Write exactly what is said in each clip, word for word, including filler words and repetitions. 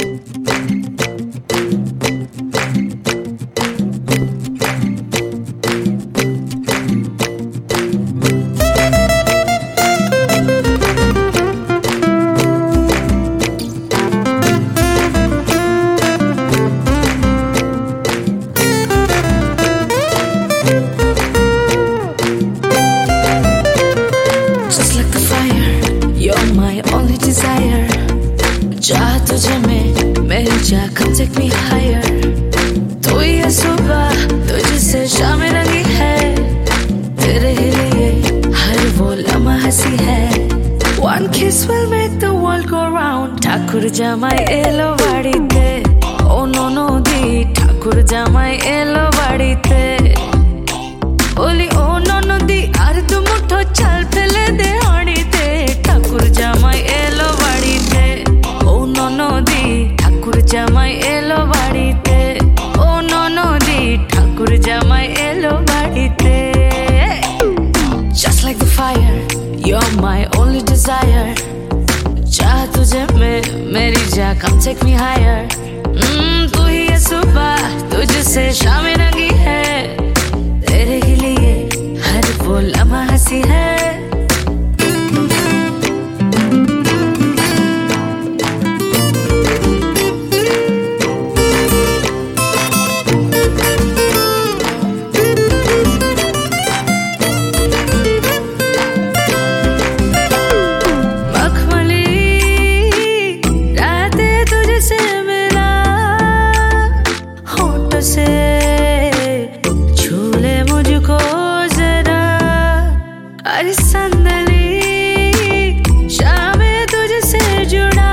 चाह तुझे मैं मेरी चाह come take me higher। तू ये सुबह तुझसे शाम रंगी है, तेरे ही लिए हर वो लम्हा हंसी है। One kiss will make the world go round। ठाकुर जामाई एलो बाड़ीते, oh no no दी ठाकुर जामाई एलो बाड़ीते। ओली oh no no दी आर तू मुठो चल फेले दे आड़ीते। ठाकुर जामाई एलो बाड़ीते, oh no no दी ठाकुर जामाई एलो बाड़ीते। oh no no दी ठाकुर जामाई एलो बाड़ीते। Just like the fire, you're my only desire। चाह तुझे मैं मेरी जा come take me higher। mm, तू ही ये सुबह तुझसे शाम रंगी है, तेरे ही लिए हर वो लम्हा हंसी है। से छूले मुझको जरा, अरे संदली शाम तुझसे जुड़ा।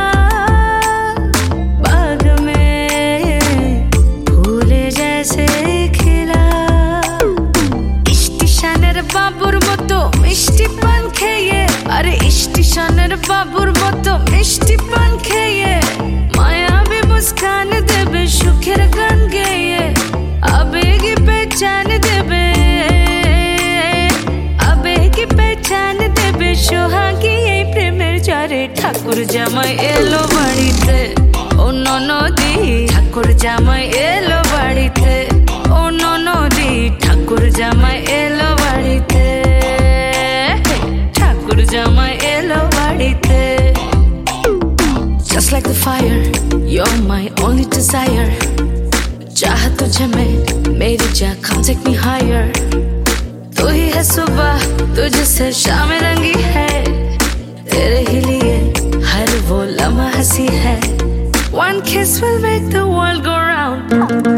बाग में फूले जैसे खिला, इष्टि शानेर बाबुर मतो मिष्टि पान खेये। अरे इष्टि शानेर बाबुर मतो मिष्टि पान खेये। मायावी मुस्कान देबे सुखेर गान गेये, आवेगी पहचान देबे, आवेगी पहचान देबे सोहागी এই প্রেমের ঝড়ে। ঠাকুর জামাই এলো বাড়িতে, ও ননদি ঠাকুর জামাই এলো বাড়িতে। ও ননদি ঠাকুর জামাই এলো বাড়িতে, ঠাকুর জামাই এলো বাড়িতে। Just like the fire, you're my only desire। चाह तुझे मैं मेरी जा come take me higher। तू ही है सुबह तुझसे शाम रंगी है, तेरे ही लिए हर वो लम्हा हंसी है। One kiss will make the world go round।